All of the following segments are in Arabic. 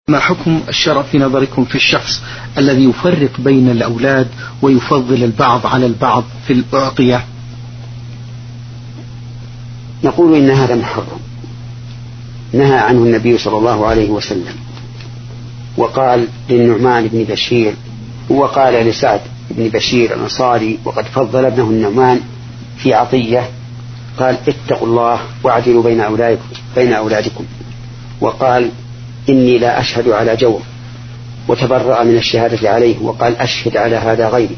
ما حكم الشرع في نظركم في الشخص الذي يفرق بين الأولاد ويفضل البعض على البعض في الأعطية؟ نقول إن هذا محرم، نهى عنه النبي صلى الله عليه وسلم، وقال للنعمان بن بشير، وقال لسعد بن بشير الأنصاري وقد فضل ابنه النعمان في عطية، قال اتقوا الله واعدلوا بين أولادكم، وقال إني لا أشهد على جور، وتبرأ من الشهادة عليه وقال أشهد على هذا غيري.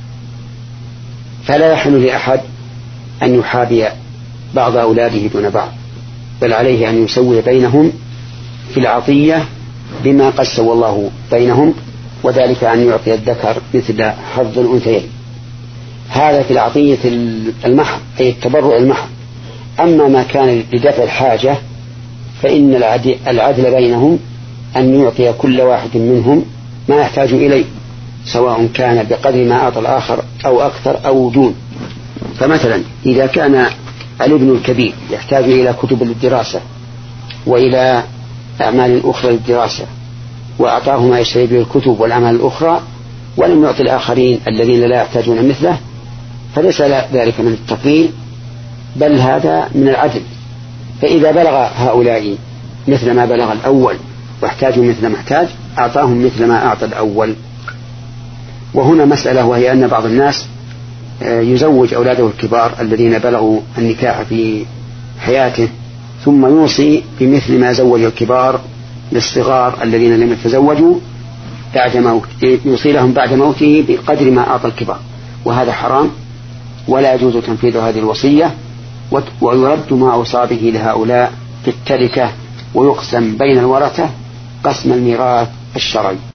فلا يحل لأحد أن يحابي بعض أولاده دون بعض، بل عليه أن يسوي بينهم في العطية بما قد سوى الله بينهم، وذلك أن يعطي الذكر مثل حظ الأنثيين. هذا في العطية المحض، أي التبرع المحض. أما ما كان لدفع الحاجة فإن العدل بينهم أن يعطي كل واحد منهم ما يحتاج إليه، سواء كان بقدر ما أعطى الآخر أو أكثر أو دون. فمثلا إذا كان الابن الكبير يحتاج إلى كتب للدراسة وإلى أعمال أخرى للدراسة، وأعطاه ما يشتري به الكتب والأعمال الأخرى، ولم يعطي الآخرين الذين لا يحتاجون مثله، فليس ذلك من التفضيل، بل هذا من العدل. فإذا بلغ هؤلاء مثل ما بلغ الأول واحتاجوا مثل ما احتاج، أعطاهم مثل ما أعطى الأول. وهنا مسألة، وهي أن بعض الناس يزوج أولاده الكبار الذين بلغوا النكاح في حياته، ثم يوصي بمثل ما زوج الكبار للصغار الذين لم يتزوجوا بعد موته، يوصي لهم بعد موته بقدر ما أعطى الكبار، وهذا حرام ولا يجوز تنفيذ هذه الوصية، ويرد ما أوصى به لهؤلاء في التركة، ويقسم بين الورثة قسم الميراث الشرعي.